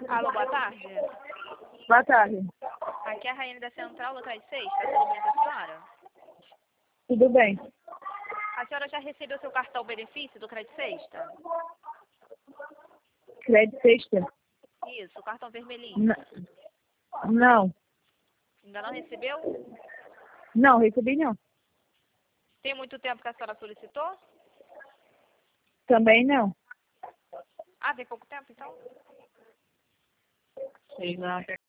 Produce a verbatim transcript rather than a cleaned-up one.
Alô, boa tarde. Boa tarde. Aqui é a Rainha da Central, local de sexta. Tudo bem com a senhora? Tudo bem. A senhora já recebeu seu cartão benefício do Crédito Sexta? Crédito sexta? Isso, o cartão vermelhinho. N- Não. Ainda não recebeu? Não, recebi não. Tem muito tempo que a senhora solicitou? Também não. Ah, tem pouco tempo, então? Sei lá.